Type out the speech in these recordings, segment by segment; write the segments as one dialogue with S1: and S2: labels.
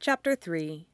S1: Chapter 3.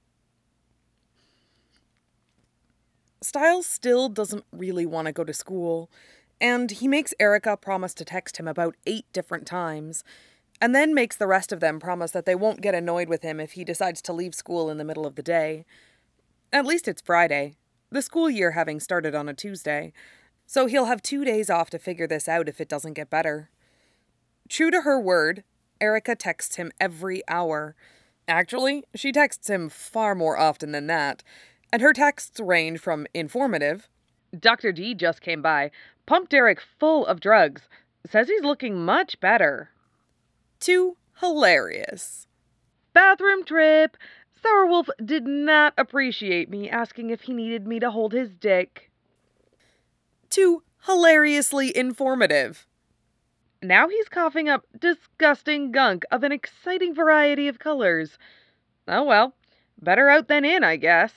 S1: Styles still doesn't really want to go to school, and he makes Erica promise to text him about 8 different times, and then makes the rest of them promise that they won't get annoyed with him if he decides to leave school in the middle of the day. At least it's Friday, the school year having started on a Tuesday, so he'll have 2 days off to figure this out if it doesn't get better. True to her word, Erica texts him every hour. Actually, she texts him far more often than that, and her texts range from informative, Dr. D just came by, pumped Derek full of drugs, says he's looking much better, to hilarious. Bathroom trip. Sourwolf did not appreciate me asking if he needed me to hold his dick, to hilariously informative. Now he's coughing up disgusting gunk of an exciting variety of colors. Oh well, better out than in, I guess.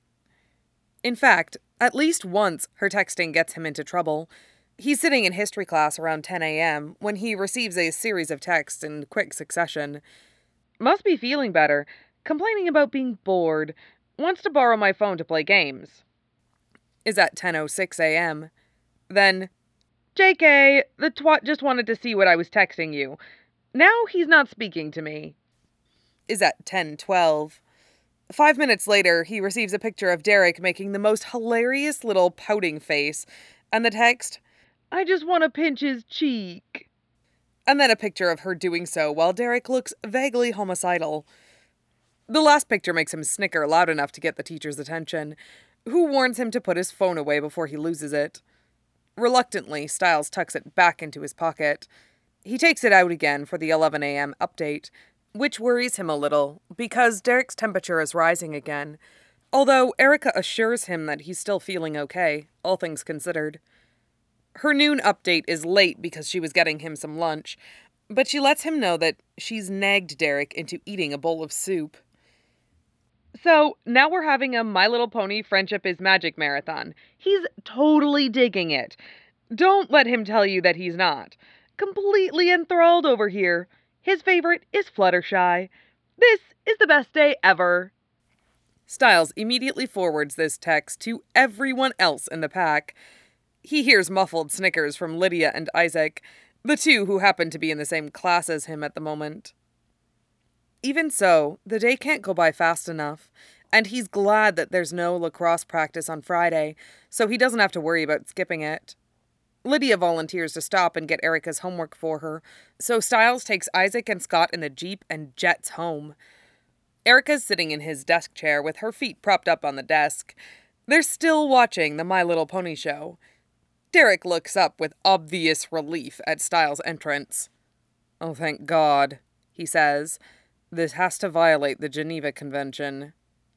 S1: In fact, at least once her texting gets him into trouble. He's sitting in history class around 10 a.m. when he receives a series of texts in quick succession. Must be feeling better. Complaining about being bored. Wants to borrow my phone to play games. Is at 10:06 a.m. Then, JK, the twat just wanted to see what I was texting you. Now he's not speaking to me. Is at 10:12. 5 minutes later, he receives a picture of Derek making the most hilarious little pouting face, and the text, I just want to pinch his cheek. And then a picture of her doing so while Derek looks vaguely homicidal. The last picture makes him snicker loud enough to get the teacher's attention, who warns him to put his phone away before he loses it. Reluctantly, Styles tucks it back into his pocket. He takes it out again for the 11 a.m. update, which worries him a little, because Derek's temperature is rising again, although Erica assures him that he's still feeling okay, all things considered. Her noon update is late because she was getting him some lunch, but she lets him know that she's nagged Derek into eating a bowl of soup. So, now we're having a My Little Pony Friendship is Magic marathon. He's totally digging it. Don't let him tell you that he's not. Completely enthralled over here. His favorite is Fluttershy. This is the best day ever. Styles immediately forwards this text to everyone else in the pack. He hears muffled snickers from Lydia and Isaac, the two who happen to be in the same class as him at the moment. Even so, the day can't go by fast enough, and he's glad that there's no lacrosse practice on Friday, so he doesn't have to worry about skipping it. Lydia volunteers to stop and get Erica's homework for her, so Styles takes Isaac and Scott in the Jeep and jets home. Erica's sitting in his desk chair with her feet propped up on the desk. They're still watching the My Little Pony show. Derek looks up with obvious relief at Styles' entrance. Oh, thank God, he says. This has to violate the Geneva Convention.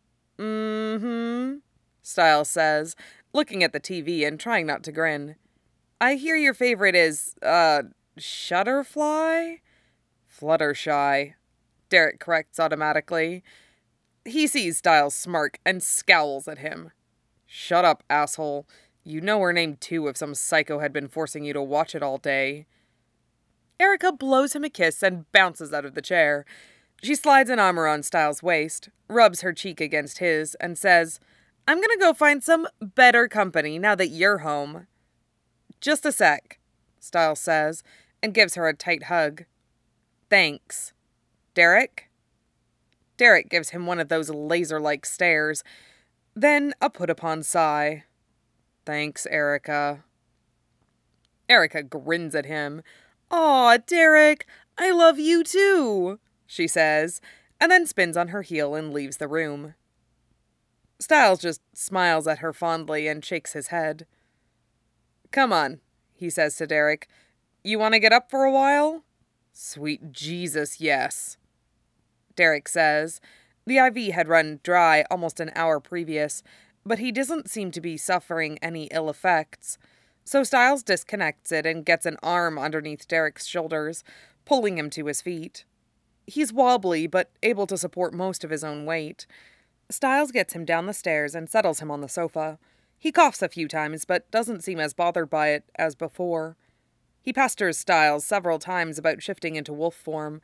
S1: Styles says, looking at the TV and trying not to grin. I hear your favorite is, Shutterfly? Fluttershy, Derek corrects automatically. He sees Styles smirk and scowls at him. Shut up, asshole. You know her name too if some psycho had been forcing you to watch it all day. Erica blows him a kiss and bounces out of the chair. She slides an arm around Styles' waist, rubs her cheek against his, and says, I'm gonna go find some better company now that you're home. Just a sec, Styles says, and gives her a tight hug. Thanks. Derek? Derek gives him one of those laser-like stares, then a put-upon sigh. Thanks, Erica. Erica grins at him. Aw, Derek, I love you too, she says, and then spins on her heel and leaves the room. Styles just smiles at her fondly and shakes his head. Come on, he says to Derek. You want to get up for a while? Sweet Jesus, yes, Derek says. The IV had run dry almost an hour previous, but he doesn't seem to be suffering any ill effects. So Styles disconnects it and gets an arm underneath Derek's shoulders, pulling him to his feet. He's wobbly, but able to support most of his own weight. Styles gets him down the stairs and settles him on the sofa. He coughs a few times, but doesn't seem as bothered by it as before. He pesters Styles several times about shifting into wolf form,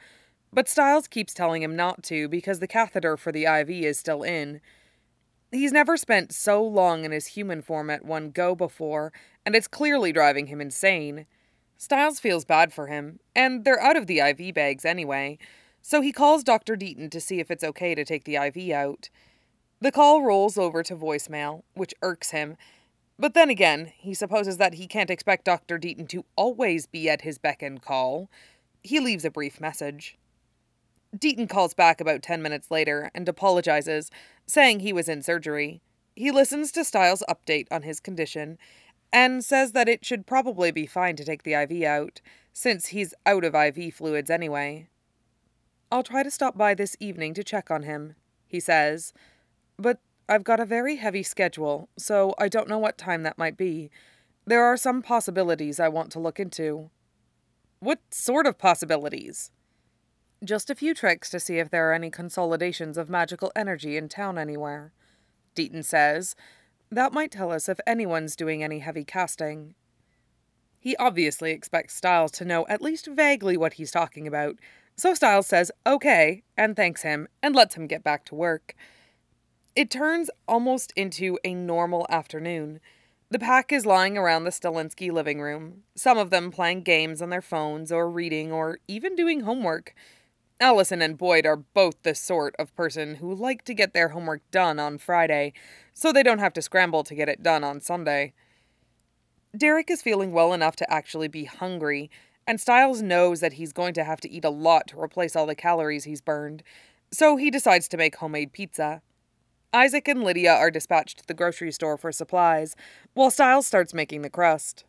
S1: But Stiles keeps telling him not to because the catheter for the IV is still in. He's never spent so long in his human form at one go before, and it's clearly driving him insane. Stiles feels bad for him, and they're out of the IV bags anyway, so he calls Dr. Deaton to see if it's okay to take the IV out. The call rolls over to voicemail, which irks him, but then again, he supposes that he can't expect Dr. Deaton to always be at his beck and call. He leaves a brief message. Deaton calls back about 10 minutes later and apologizes, saying he was in surgery. He listens to Stiles' update on his condition and says that it should probably be fine to take the IV out, since he's out of IV fluids anyway. "I'll try to stop by this evening to check on him," he says, "but I've got a very heavy schedule, so I don't know what time that might be. There are some possibilities I want to look into." "What sort of possibilities?" "Just a few tricks to see if there are any consolidations of magical energy in town anywhere," Deaton says. "That might tell us if anyone's doing any heavy casting." He obviously expects Stiles to know at least vaguely what he's talking about, so Stiles says okay and thanks him and lets him get back to work. It turns almost into a normal afternoon. The pack is lying around the Stalinsky living room, some of them playing games on their phones or reading or even doing homework. Allison and Boyd are both the sort of person who like to get their homework done on Friday, so they don't have to scramble to get it done on Sunday. Derek is feeling well enough to actually be hungry, and Stiles knows that he's going to have to eat a lot to replace all the calories he's burned, so he decides to make homemade pizza. Isaac and Lydia are dispatched to the grocery store for supplies, while Stiles starts making the crust.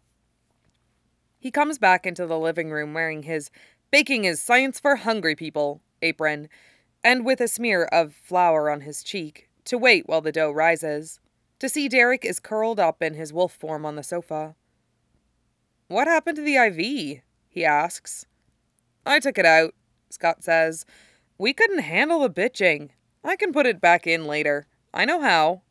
S1: He comes back into the living room wearing his "Baking is Science for Hungry People" apron, and with a smear of flour on his cheek, to wait while the dough rises, to see Derek is curled up in his wolf form on the sofa. "What happened to the IV?" he asks. "I took it out," Scott says. "We couldn't handle the bitching. I can put it back in later. I know how."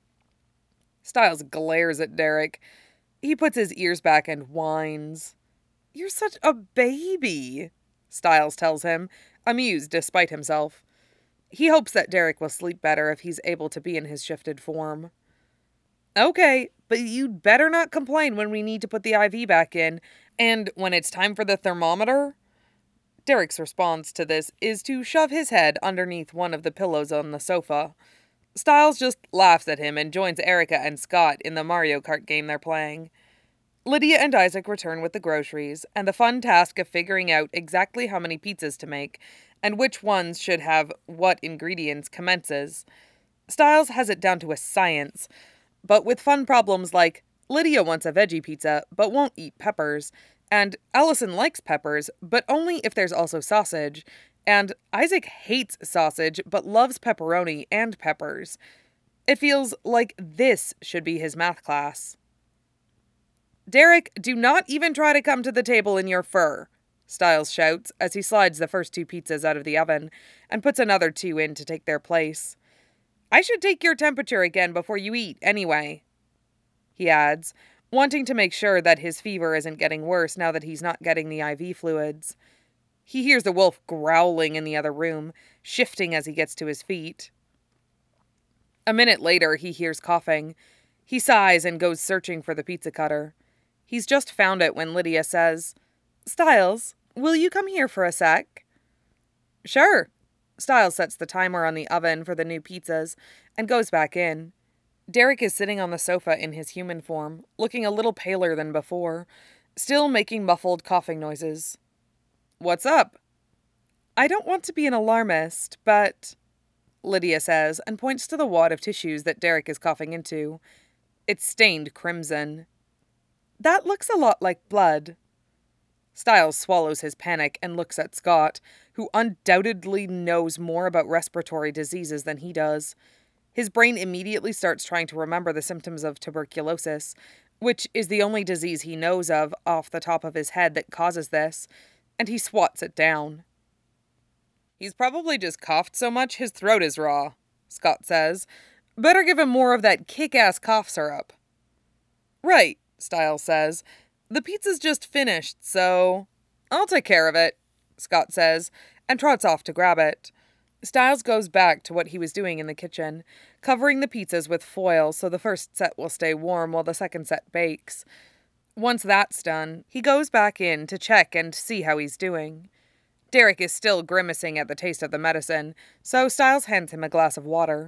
S1: Stiles glares at Derek. He puts his ears back and whines. "You're such a baby," Stiles tells him, amused despite himself. He hopes that Derek will sleep better if he's able to be in his shifted form. "Okay, but you'd better not complain when we need to put the IV back in, and when it's time for the thermometer." Derek's response to this is to shove his head underneath one of the pillows on the sofa. Stiles just laughs at him and joins Erica and Scott in the Mario Kart game they're playing. Lydia and Isaac return with the groceries, and the fun task of figuring out exactly how many pizzas to make, and which ones should have what ingredients commences. Stiles has it down to a science, but with fun problems like Lydia wants a veggie pizza but won't eat peppers, and Allison likes peppers but only if there's also sausage, and Isaac hates sausage but loves pepperoni and peppers. It feels like this should be his math class. "Derek, do not even try to come to the table in your fur," Stiles shouts as he slides the first 2 pizzas out of the oven and puts another 2 in to take their place. "I should take your temperature again before you eat, anyway," he adds, wanting to make sure that his fever isn't getting worse now that he's not getting the IV fluids. He hears the wolf growling in the other room, shifting as he gets to his feet. A minute later, he hears coughing. He sighs and goes searching for the pizza cutter. He's just found it when Lydia says, "Stiles, will you come here for a sec?" "Sure." Stiles sets the timer on the oven for the new pizzas and goes back in. Derek is sitting on the sofa in his human form, looking a little paler than before, still making muffled coughing noises. "What's up?" "I don't want to be an alarmist, but," Lydia says and points to the wad of tissues that Derek is coughing into. It's stained crimson. "That looks a lot like blood." Stiles swallows his panic and looks at Scott, who undoubtedly knows more about respiratory diseases than he does. His brain immediately starts trying to remember the symptoms of tuberculosis, which is the only disease he knows of off the top of his head that causes this, and he swats it down. "He's probably just coughed so much his throat is raw," Scott says. "Better give him more of that kick-ass cough syrup." "Right," Stiles says. "The pizza's just finished, so..." "I'll take care of it," Scott says, and trots off to grab it. Styles goes back to what he was doing in the kitchen, covering the pizzas with foil so the first set will stay warm while the second set bakes. Once that's done, he goes back in to check and see how he's doing. Derek is still grimacing at the taste of the medicine, so Styles hands him a glass of water.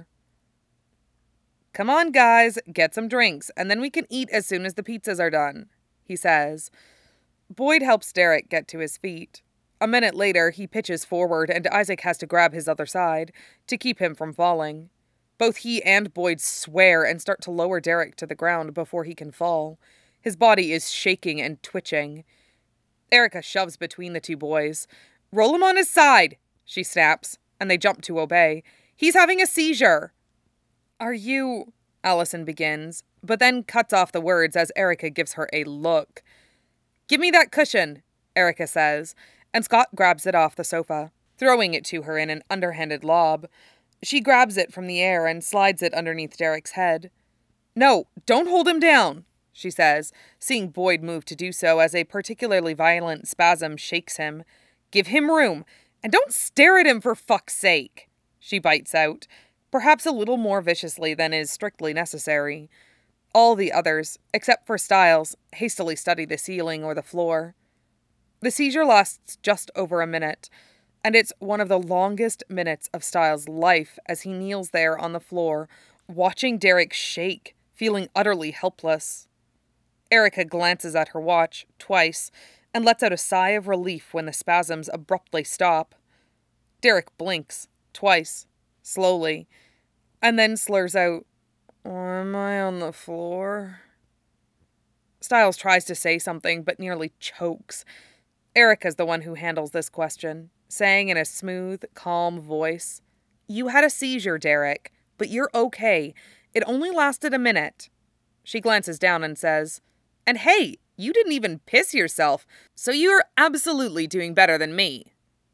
S1: "Come on, guys, get some drinks, and then we can eat as soon as the pizzas are done," he says. Boyd helps Derek get to his feet. A minute later, he pitches forward, and Isaac has to grab his other side to keep him from falling. Both he and Boyd swear and start to lower Derek to the ground before he can fall. His body is shaking and twitching. Erica shoves between the two boys. "Roll him on his side," she snaps, and they jump to obey. "He's having a seizure." "Are you—" Allison begins, but then cuts off the words as Erica gives her a look. "Give me that cushion," Erica says, and Scott grabs it off the sofa, throwing it to her in an underhanded lob. She grabs it from the air and slides it underneath Derek's head. "No, don't hold him down," she says, seeing Boyd move to do so as a particularly violent spasm shakes him. "Give him room, and don't stare at him for fuck's sake," she bites out, perhaps a little more viciously than is strictly necessary. All the others, except for Styles, hastily study the ceiling or the floor. The seizure lasts just over a minute, and it's one of the longest minutes of Styles' life as he kneels there on the floor, watching Derek shake, feeling utterly helpless. Erica glances at her watch twice and lets out a sigh of relief when the spasms abruptly stop. Derek blinks twice, slowly, and then slurs out, "Am I on the floor?" Styles tries to say something but nearly chokes. Erica's the one who handles this question, saying in a smooth, calm voice, "You had a seizure, Derek, but you're okay. It only lasted a minute." She glances down and says, "And hey, you didn't even piss yourself, so you're absolutely doing better than me."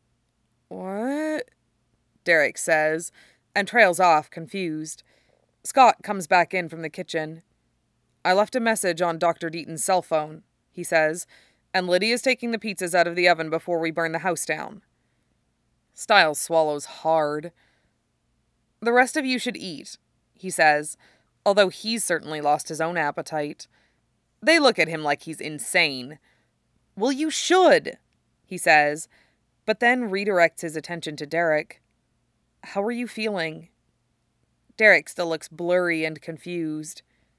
S1: "What?" Derek says, and trails off, confused. Scott comes back in from the kitchen. "I left a message on Dr. Deaton's cell phone," he says, "and Lydia's taking the pizzas out of the oven before we burn the house down." Styles swallows hard. "The rest of you should eat," he says, although he's certainly lost his own appetite. They look at him like he's insane. "Well, you should," he says, but then redirects his attention to Derek. "How are you feeling?" Derek still looks blurry and confused.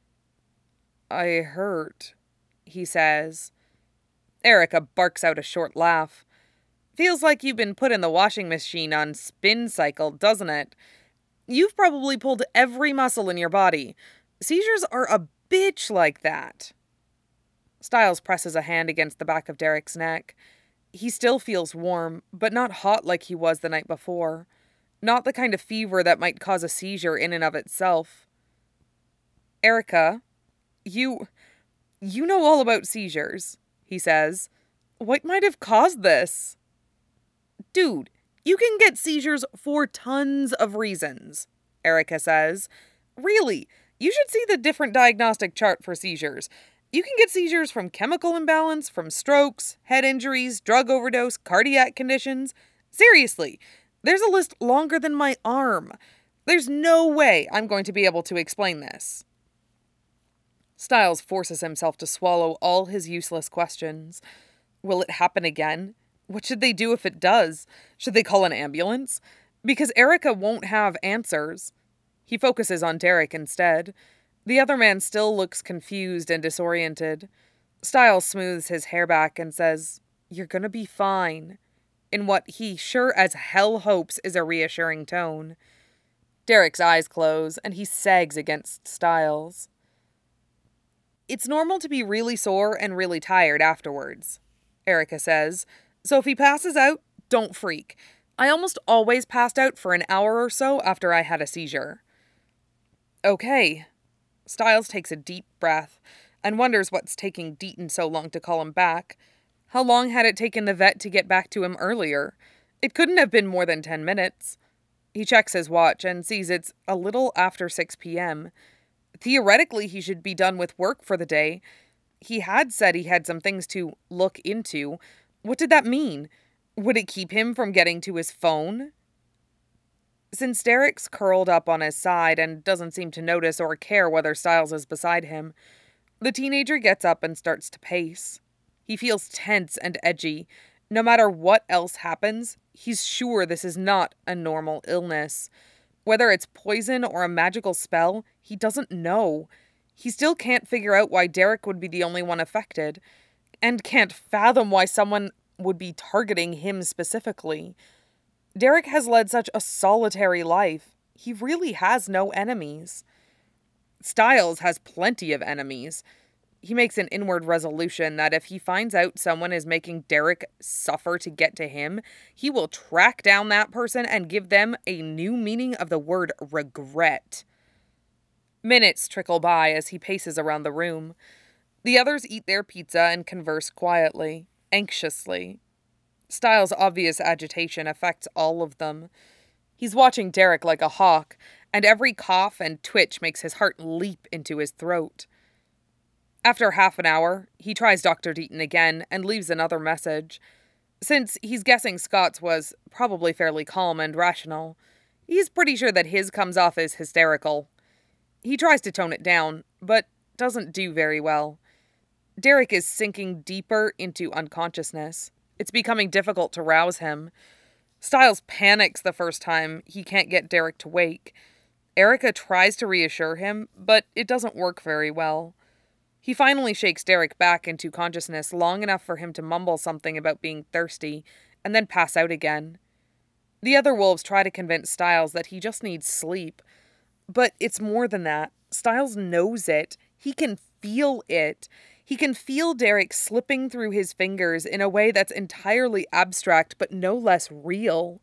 S1: "I hurt," he says. Erica barks out a short laugh. "Feels like you've been put in the washing machine on spin cycle, doesn't it? You've probably pulled every muscle in your body. Seizures are a bitch like that." Styles presses a hand against the back of Derek's neck. He still feels warm, but not hot like he was the night before. Not the kind of fever that might cause a seizure in and of itself. "Erica, you know all about seizures," he says. "What might have caused this?" "Dude, you can get seizures for tons of reasons," Erica says. "Really, you should see the different diagnostic chart for seizures. You can get seizures from chemical imbalance, from strokes, head injuries, drug overdose, cardiac conditions. Seriously, there's a list longer than my arm. There's no way I'm going to be able to explain this." Styles forces himself to swallow all his useless questions. Will it happen again? What should they do if it does? Should they call an ambulance? Because Erica won't have answers. He focuses on Derek instead. The other man still looks confused and disoriented. Styles smooths his hair back and says, "You're gonna be fine," in what he sure as hell hopes is a reassuring tone. Derek's eyes close, and he sags against Styles. "It's normal to be really sore and really tired afterwards," Erica says, "so if he passes out, don't freak. I almost always passed out for an hour or so after I had a seizure." "Okay." Styles takes a deep breath and wonders what's taking Deaton so long to call him back. How long had it taken the vet to get back to him earlier? It couldn't have been more than 10 minutes. He checks his watch and sees it's a little after 6 p.m. Theoretically, he should be done with work for the day. He had said he had some things to look into. What did that mean? Would it keep him from getting to his phone? Since Derek's curled up on his side and doesn't seem to notice or care whether Styles is beside him, the teenager gets up and starts to pace. He feels tense and edgy. No matter what else happens, he's sure this is not a normal illness. Whether it's poison or a magical spell, he doesn't know. He still can't figure out why Derek would be the only one affected, and can't fathom why someone would be targeting him specifically. Derek has led such a solitary life. He really has no enemies. Styles has plenty of enemies. He makes an inward resolution that if he finds out someone is making Derek suffer to get to him, he will track down that person and give them a new meaning of the word regret. Minutes trickle by as he paces around the room. The others eat their pizza and converse quietly, anxiously. Styles' obvious agitation affects all of them. He's watching Derek like a hawk, and every cough and twitch makes his heart leap into his throat. After half an hour, he tries Dr. Deaton again and leaves another message. Since he's guessing Scott's was probably fairly calm and rational, he's pretty sure that his comes off as hysterical. He tries to tone it down, but doesn't do very well. Derek is sinking deeper into unconsciousness. It's becoming difficult to rouse him. Styles panics the first time he can't get Derek to wake. Erica tries to reassure him, but it doesn't work very well. He finally shakes Derek back into consciousness long enough for him to mumble something about being thirsty, and then pass out again. The other wolves try to convince Styles that he just needs sleep. But it's more than that. Styles knows it. He can feel it. He can feel Derek slipping through his fingers in a way that's entirely abstract but no less real.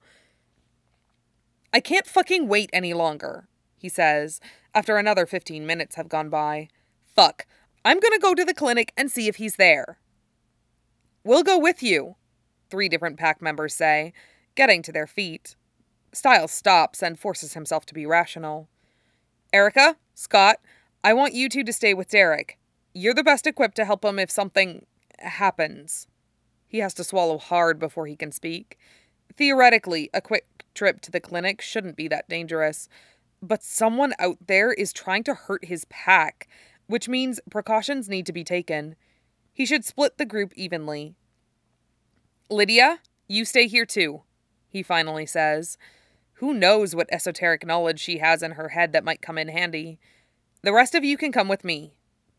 S1: "I can't fucking wait any longer," he says, after another 15 minutes have gone by. "Fuck. I'm gonna go to the clinic and see if he's there." "We'll go with you," 3 different pack members say, getting to their feet. Styles stops and forces himself to be rational. "Erica, Scott, I want you two to stay with Derek. You're the best equipped to help him if something happens." He has to swallow hard before he can speak. Theoretically, a quick trip to the clinic shouldn't be that dangerous, but someone out there is trying to hurt his pack, which means precautions need to be taken. He should split the group evenly. "Lydia, you stay here too," he finally says. Who knows what esoteric knowledge she has in her head that might come in handy. "The rest of you can come with me."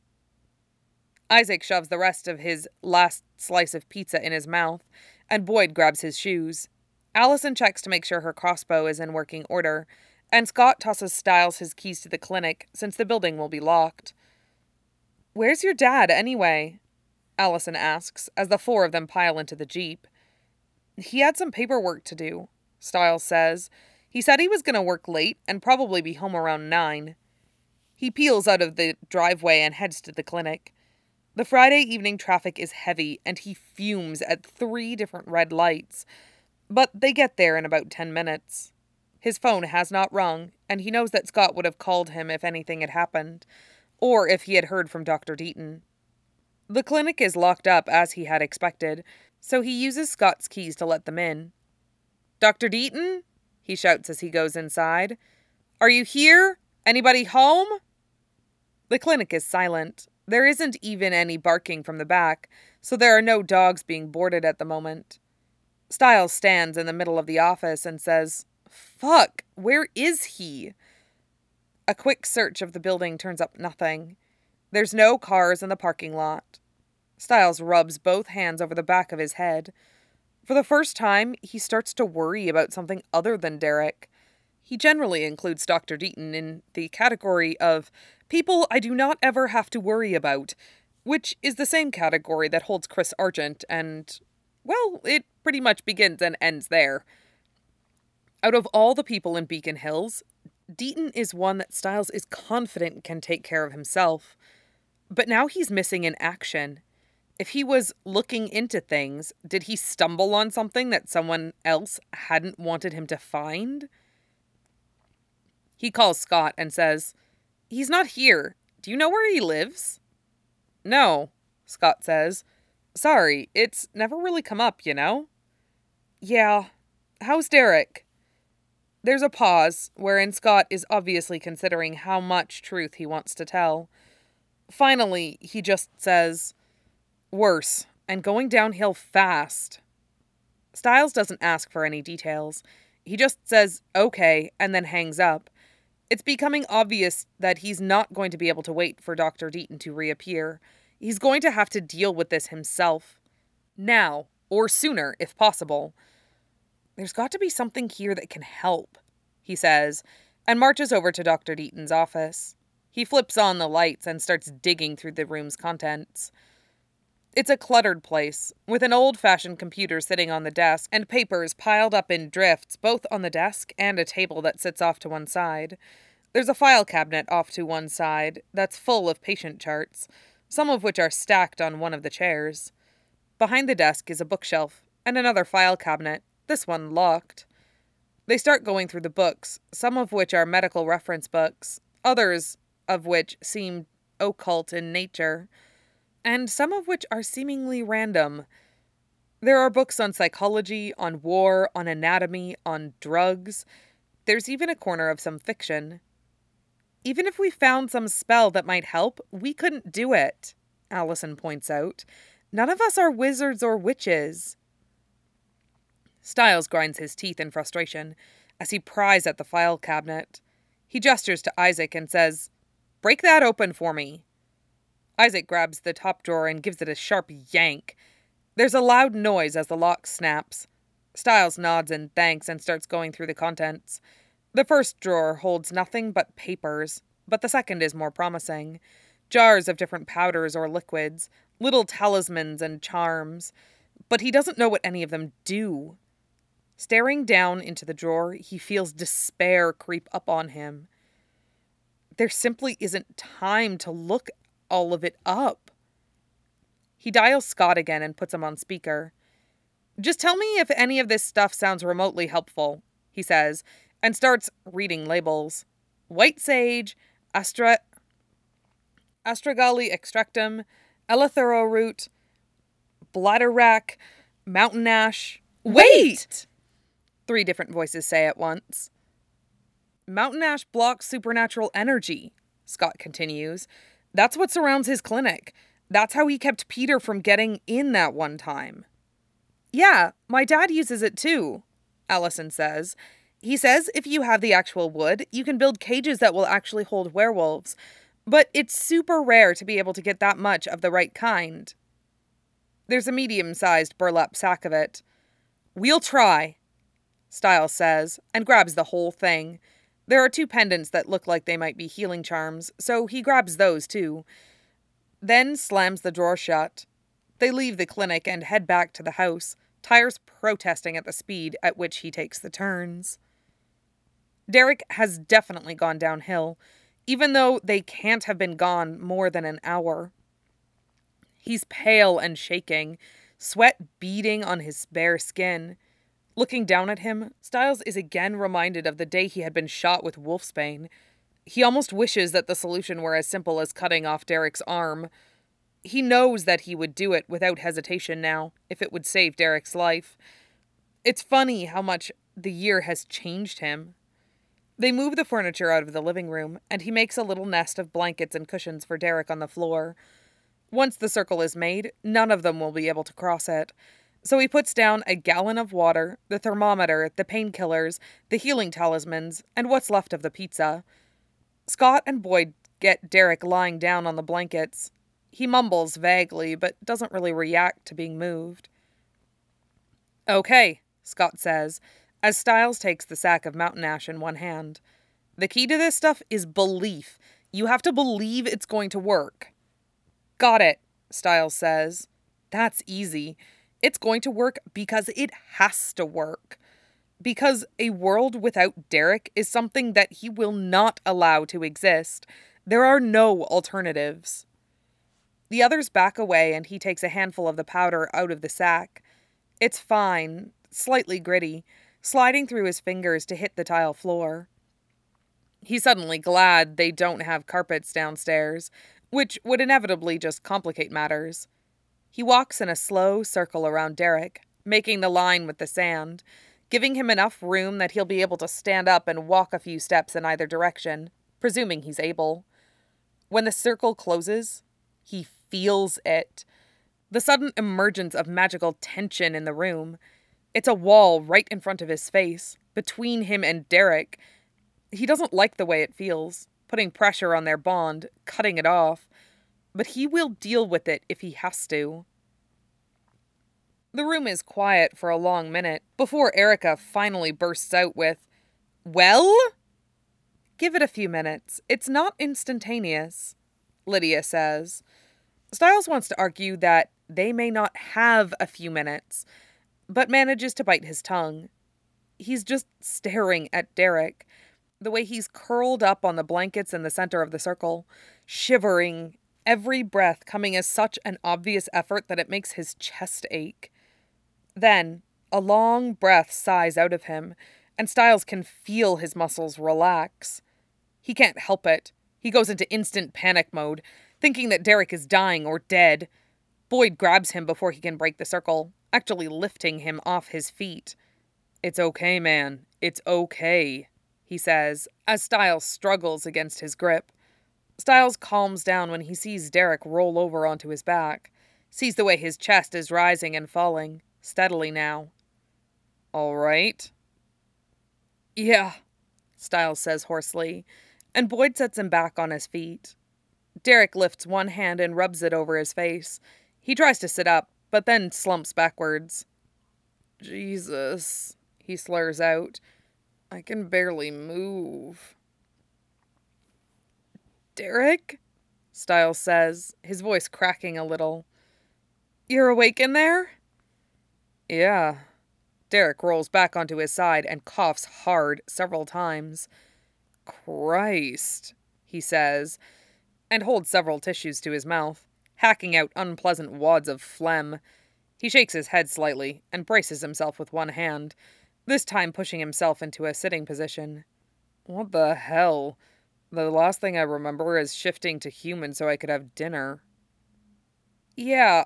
S1: Isaac shoves the rest of his last slice of pizza in his mouth, and Boyd grabs his shoes. Allison checks to make sure her crossbow is in working order, and Scott tosses Styles his keys to the clinic, since the building will be locked. "Where's your dad, anyway?" Allison asks, as the 4 of them pile into the Jeep. "He had some paperwork to do," Styles says. "He said he was going to work late and probably be home around 9. He peels out of the driveway and heads to the clinic. The Friday evening traffic is heavy, and he fumes at 3 different red lights. But they get there in about 10 minutes. His phone has not rung, and he knows that Scott would have called him if anything had happened, or if he had heard from Dr. Deaton. The clinic is locked up as he had expected, so he uses Scott's keys to let them in. "Dr. Deaton?" he shouts as he goes inside. "Are you here? Anybody home?" The clinic is silent. There isn't even any barking from the back, so there are no dogs being boarded at the moment. Styles stands in the middle of the office and says, "Fuck, where is he?" A quick search of the building turns up nothing. There's no cars in the parking lot. Styles rubs both hands over the back of his head. For the first time, he starts to worry about something other than Derek. He generally includes Dr. Deaton in the category of people I do not ever have to worry about, which is the same category that holds Chris Argent, and, well, it pretty much begins and ends there. Out of all the people in Beacon Hills, Deaton is one that Styles is confident can take care of himself. But now he's missing in action. If he was looking into things, did he stumble on something that someone else hadn't wanted him to find? He calls Scott and says, "He's not here. Do you know where he lives?" "No," Scott says. "Sorry, it's never really come up, you know?" Yeah. How's Derek? There's a pause, wherein Scott is obviously considering how much truth he wants to tell. Finally, he just says, worse, and going downhill fast. Stiles doesn't ask for any details. He just says, okay, and then hangs up. It's becoming obvious that he's not going to be able to wait for Dr. Deaton to reappear. He's going to have to deal with this himself. Now, or sooner, if possible. There's got to be something here that can help, he says, and marches over to Dr. Deaton's office. He flips on the lights and starts digging through the room's contents. It's a cluttered place, with an old-fashioned computer sitting on the desk and papers piled up in drifts both on the desk and a table that sits off to one side. There's a file cabinet off to one side that's full of patient charts, some of which are stacked on one of the chairs. Behind the desk is a bookshelf and another file cabinet, this one locked. They start going through the books, some of which are medical reference books, others of which seem occult in nature, and some of which are seemingly random. There are books on psychology, on war, on anatomy, on drugs. There's even a corner of some fiction. Even if we found some spell that might help, we couldn't do it, Allison points out. None of us are wizards or witches. Stiles grinds his teeth in frustration as he pries at the file cabinet. He gestures to Isaac and says, "Break that open for me." Isaac grabs the top drawer and gives it a sharp yank. There's a loud noise as the lock snaps. Stiles nods in thanks and starts going through the contents. The first drawer holds nothing but papers, but the second is more promising. Jars of different powders or liquids, little talismans and charms. But he doesn't know what any of them do. Staring down into the drawer, he feels despair creep up on him. There simply isn't time to look all of it up. He dials Scott again and puts him on speaker. "Just tell me if any of this stuff sounds remotely helpful," he says, and starts reading labels. White sage, astragalli extractum, eleuthero root, bladderwrack, mountain ash. Wait! 3 different voices say at once. "Mountain ash blocks supernatural energy," Scott continues. "That's what surrounds his clinic. That's how he kept Peter from getting in that one time." "Yeah, my dad uses it too," Allison says. "He says if you have the actual wood, you can build cages that will actually hold werewolves. But it's super rare to be able to get that much of the right kind." There's a medium-sized burlap sack of it. "We'll try," Stiles says, and grabs the whole thing. There are 2 pendants that look like they might be healing charms, so he grabs those too. Then slams the drawer shut. They leave the clinic and head back to the house, Tyres protesting at the speed at which he takes the turns. Derek has definitely gone downhill, even though they can't have been gone more than an hour. He's pale and shaking, sweat beading on his bare skin. Looking down at him, Stiles is again reminded of the day he had been shot with wolfsbane. He almost wishes that the solution were as simple as cutting off Derek's arm. He knows that he would do it without hesitation now, if it would save Derek's life. It's funny how much the year has changed him. They move the furniture out of the living room, and he makes a little nest of blankets and cushions for Derek on the floor. Once the circle is made, none of them will be able to cross it. So he puts down a gallon of water, the thermometer, the painkillers, the healing talismans, and what's left of the pizza. Scott and Boyd get Derek lying down on the blankets. He mumbles vaguely, but doesn't really react to being moved. "Okay," Scott says, as Stiles takes the sack of mountain ash in one hand. "The key to this stuff is belief. You have to believe it's going to work." "Got it," Stiles says. "That's easy. It's going to work because it has to work. Because a world without Derek is something that he will not allow to exist. There are no alternatives." The others back away and he takes a handful of the powder out of the sack. It's fine, slightly gritty, sliding through his fingers to hit the tile floor. He's suddenly glad they don't have carpets downstairs, which would inevitably just complicate matters. He walks in a slow circle around Derek, making the line with the sand, giving him enough room that he'll be able to stand up and walk a few steps in either direction, presuming he's able. When the circle closes, he feels it. The sudden emergence of magical tension in the room. It's a wall right in front of his face, between him and Derek. He doesn't like the way it feels, putting pressure on their bond, cutting it off. But he will deal with it if he has to. The room is quiet for a long minute before Erica finally bursts out with, "Well?" "Give it a few minutes. It's not instantaneous," Lydia says. Styles wants to argue that they may not have a few minutes, but manages to bite his tongue. He's just staring at Derek, the way he's curled up on the blankets in the center of the circle, shivering, every breath coming as such an obvious effort that it makes his chest ache. Then, a long breath sighs out of him, and Styles can feel his muscles relax. He can't help it. He goes into instant panic mode, thinking that Derek is dying or dead. Boyd grabs him before he can break the circle, actually lifting him off his feet. "It's okay, man. It's okay," he says, as Styles struggles against his grip. Styles calms down when he sees Derek roll over onto his back, sees the way his chest is rising and falling, steadily now. "All right?" "Yeah," Styles says hoarsely, and Boyd sets him back on his feet. Derek lifts one hand and rubs it over his face. He tries to sit up, but then slumps backwards. "Jesus," he slurs out. "I can barely move." "Derek?" Styles says, his voice cracking a little. "You're awake in there?" "Yeah." Derek rolls back onto his side and coughs hard several times. "Christ," he says, and holds several tissues to his mouth, hacking out unpleasant wads of phlegm. He shakes his head slightly and braces himself with one hand, this time pushing himself into a sitting position. "What the hell? The last thing I remember is shifting to human so I could have dinner." "Yeah,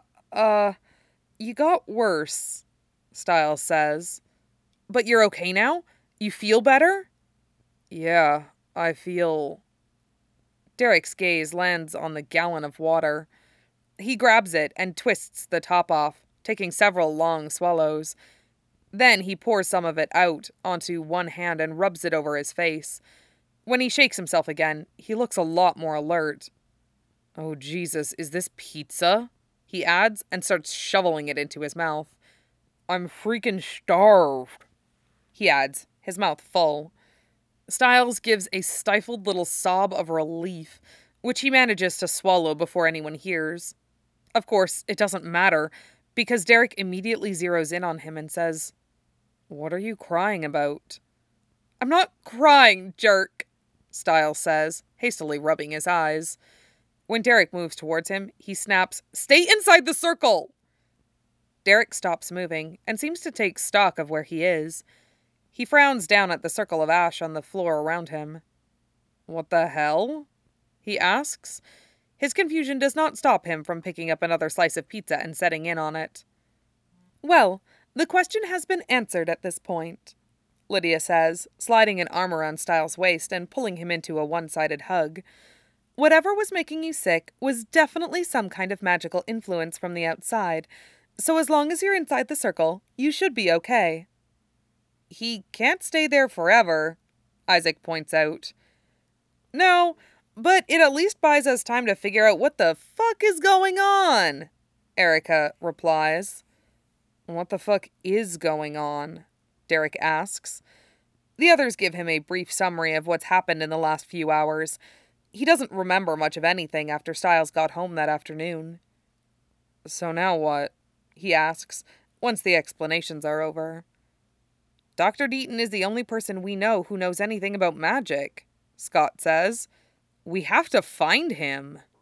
S1: you got worse," Styles says. "But you're okay now? You feel better?" "Yeah, I feel..." Derek's gaze lands on the gallon of water. He grabs it and twists the top off, taking several long swallows. Then he pours some of it out onto one hand and rubs it over his face. When he shakes himself again, he looks a lot more alert. "Oh, Jesus, is this pizza?" he adds and starts shoveling it into his mouth. "I'm freaking starved," he adds, his mouth full. Styles gives a stifled little sob of relief, which he manages to swallow before anyone hears. Of course, it doesn't matter, because Derek immediately zeroes in on him and says, "What are you crying about?" "I'm not crying, jerk," Styles says, hastily rubbing his eyes. When Derek moves towards him, he snaps, "Stay inside the circle!" Derek stops moving and seems to take stock of where he is. He frowns down at the circle of ash on the floor around him. "What the hell?" he asks. His confusion does not stop him from picking up another slice of pizza and setting in on it. "Well, the question has been answered at this point," Lydia says, sliding an arm around Styles' waist and pulling him into a one-sided hug. "Whatever was making you sick was definitely some kind of magical influence from the outside, so as long as you're inside the circle, you should be okay." "He can't stay there forever," Isaac points out. "No, but it at least buys us time to figure out what the fuck is going on," Erica replies. "What the fuck is going on?" Derek asks. The others give him a brief summary of what's happened in the last few hours. He doesn't remember much of anything after Styles got home that afternoon. "So now what?" he asks, once the explanations are over. "Dr. Deaton is the only person we know who knows anything about magic," Scott says. "We have to find him."